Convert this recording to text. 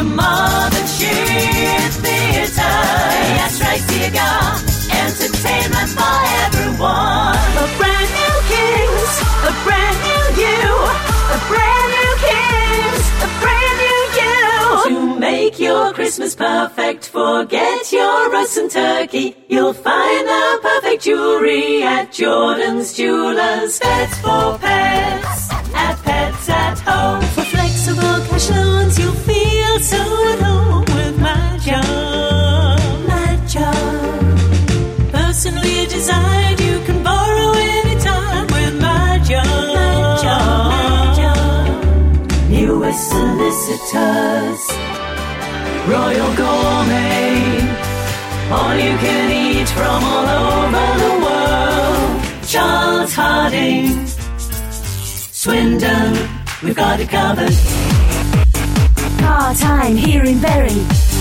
Modern Sheep Theatre. Yes, right, dear God. Entertainment for everyone. A brand new Kings, a brand new you, a brand new Kings, a brand new you. To make your Christmas perfect, forget your roast and turkey. You'll find the perfect jewelry at Jordan's Jewelers. Pets for pets, at Pets at Home. For flexible cash loans, you'll feel so at home with my job. My job. Personally designed, you can borrow anytime with my job. My job. My job. Newest solicitors, Royal Gourmet, all you can eat from all over the world. Charles Harding, Swindon, we've got it covered. Part-time here in Bury.